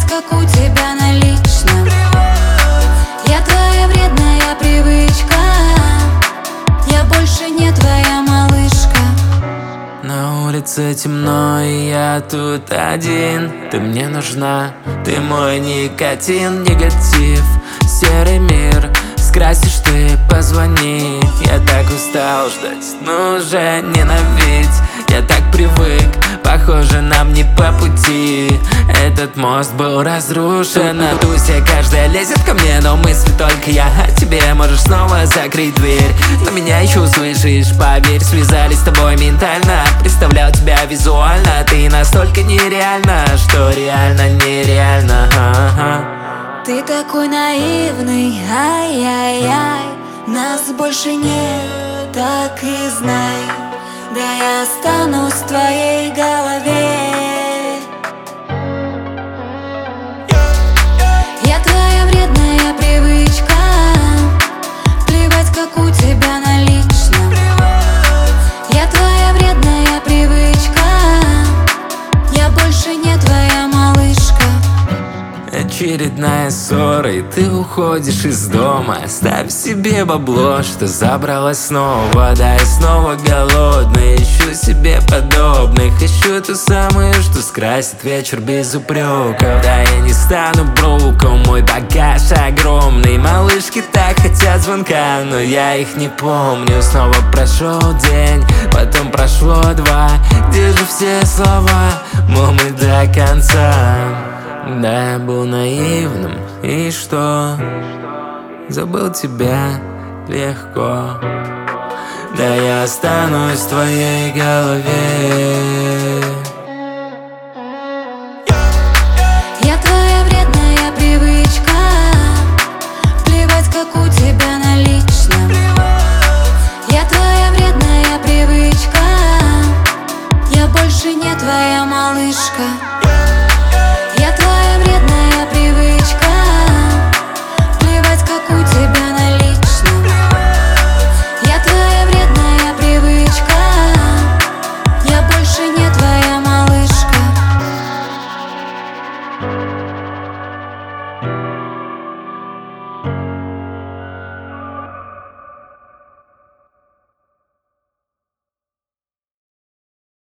как у тебя на личном. Я твоя вредная привычка, я больше не твоя малышка. На улице темно, и я тут один. Ты мне нужна, ты мой никотин, негатив, серый мир. Скрасишь ты, позвони. Я так устал ждать, ну уже ненавидь. Я так привык, похоже, нам не по пути. Этот мост был разрушен, а туся каждая лезет ко мне, но мысли только я о тебе. Можешь снова закрыть дверь, но меня еще услышишь, поверь. Связались с тобой ментально, представлял тебя визуально. Ты настолько нереальна, что реально нереально. Ты такой наивный, ай-яй-яй. Нас больше нет, так и знай. Да я останусь в твоей голове. Я твоя вредная привычка, плевать, как у тебя на личном. Я твоя вредная привычка, я больше не твоя малышка. Очередная ссора, и ты уходишь из дома. Оставь себе бабло, что забрала снова. Да, я снова голодный, ищу себе подобных. Ищу ту самую, что скрасит вечер без упреков. Да, я не стану бруком, мой багаж огромный. Малышки так хотят звонка, но я их не помню. Снова прошел день, потом прошло два. Где же все слова, мол, мы до конца? Да, я был наивным, и что? Забыл тебя легко. Да, я останусь в твоей голове.